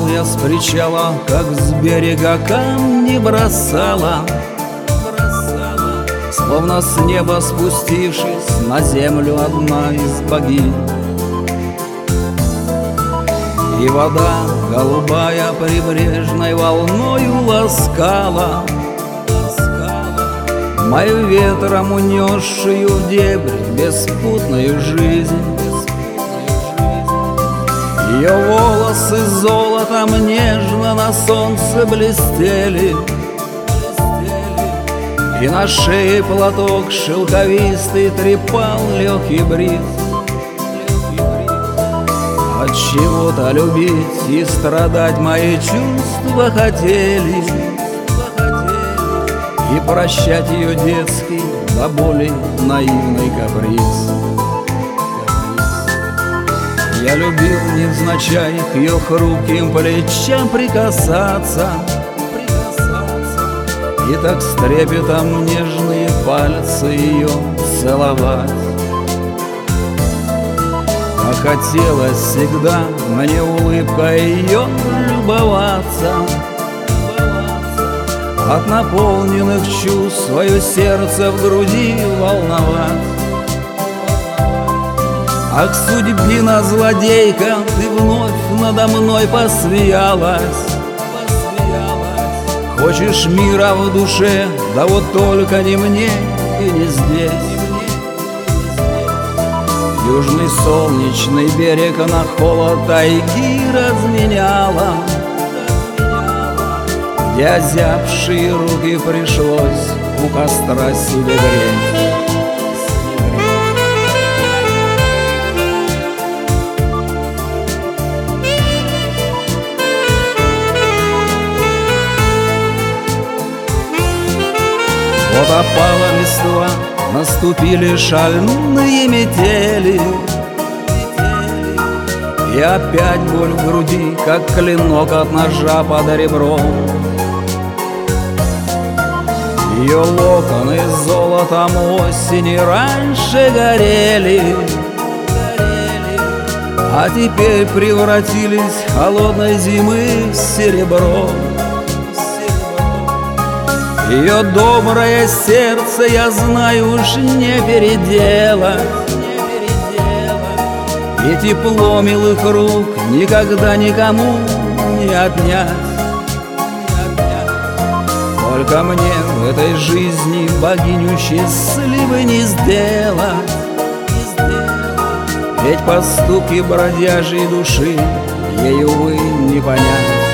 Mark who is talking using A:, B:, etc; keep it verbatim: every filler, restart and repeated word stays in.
A: я с причала, как с берега камни бросала, словно с неба спустившись на землю одна из богинь. И вода голубая прибрежной волною ласкала мою ветром унесшую в дебри беспутную жизнь. Ее волосы золотом нежно на солнце блестели, и на шее платок шелковистый трепал легкий бриз. От чего-то любить и страдать мои чувства хотели, и прощать ее детский до боли наивный каприз. Я любил невзначай к ее хрупким плечам прикасаться, и так с трепетом нежные пальцы ее целовать. А хотелось всегда мне улыбкой ее любоваться, от наполненных чувств свое сердце в груди волновать. Ах, судьбина злодейка, ты вновь надо мной посмеялась. Хочешь мира в душе, да вот только не мне и не здесь. Южный солнечный берег на холод тайги разменяла, где озябшие руки пришлось у костра себе греть. Вот опала листва, наступили шальные метели, и опять боль в груди, как клинок от ножа под ребром. Ее локоны золотом осени раньше горели, а теперь превратились холодной зимы в серебро. Ее доброе сердце, я знаю, уж не переделать, и тепло милых рук никогда никому не отнять. Только мне в этой жизни богиню счастливой не сделать, ведь поступки бродяжьей души ей, увы, не понять.